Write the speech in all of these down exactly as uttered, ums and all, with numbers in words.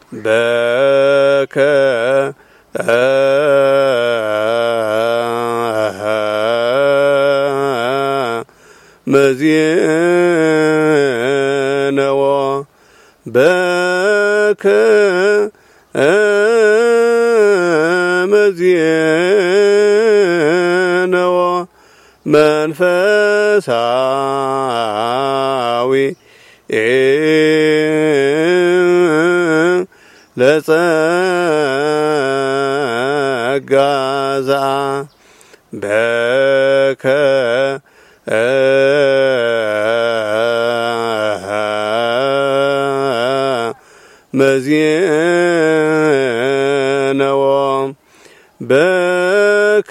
በከ መዚነዎ በከ መዚነዎ መንፈሳዊ ለጸጋ ዘአ በከ መዚነዎ በከ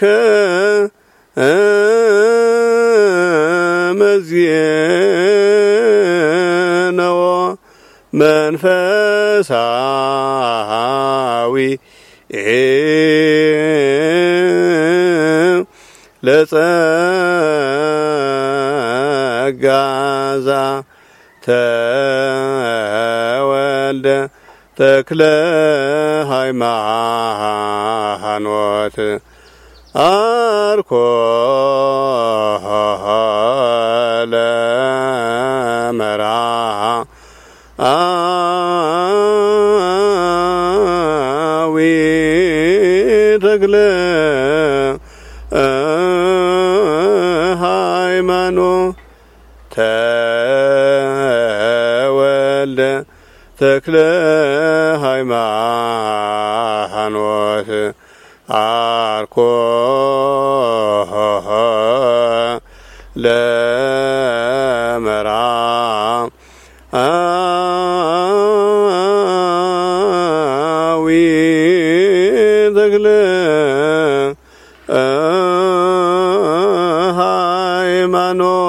መዚነዎ መንፈሳዊ ለጸጋ ዘአ ተወልደ ተክለ ሃይማኖት አርኮ ለመርዓዊ ተክለ ሃይማኖት ተወልደ ተክለ ሃይማኖት አርኮ ለመርዓዊ ተክለ ሃይማኖት